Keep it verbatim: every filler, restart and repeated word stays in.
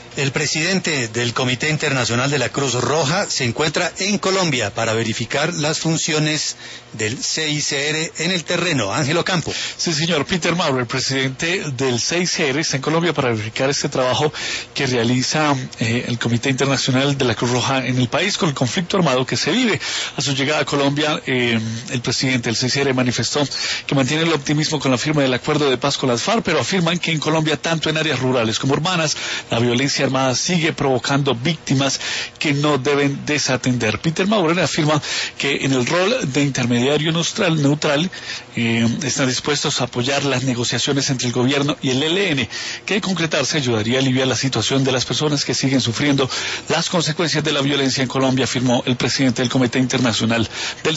El presidente del Comité Internacional de la Cruz Roja se encuentra en Colombia para verificar las funciones del C I C R en el terreno. Ángelo Campo. Sí, señor. Peter Mauro, el presidente del C I C R, está en Colombia para verificar este trabajo que realiza eh, el Comité Internacional de la Cruz Roja en el país con el conflicto armado que se vive. A su llegada a Colombia, eh, el presidente del C I C R manifestó que mantiene el optimismo con la firma del acuerdo de paz con las FARC, pero afirman que en Colombia, tanto en áreas rurales como urbanas, la violencia armada sigue provocando víctimas que no deben desatender. Peter Mauro afirma que en el rol de intermediario neutral, neutral eh, están dispuestos a apoyar las negociaciones entre el gobierno y el E L N, que de concretarse ayudaría a aliviar la situación de las personas que siguen sufriendo las consecuencias de la violencia en Colombia, afirmó el presidente del Comité Internacional del